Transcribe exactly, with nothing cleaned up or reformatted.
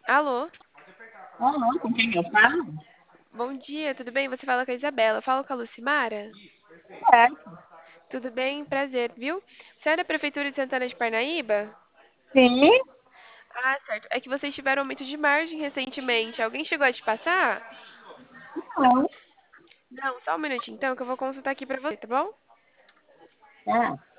Alô, Alô, com quem eu falo? bom dia, tudo bem? Você fala com a Isabela. Fala com a Lucimara? É, Tudo bem? Prazer, viu? Você é da Prefeitura de Santana de Parnaíba? sim, Ah, certo. É que vocês tiveram aumento de margem recentemente. Alguém chegou a te passar? não, Não, só um minutinho então que eu vou consultar aqui pra você, tá bom? tá.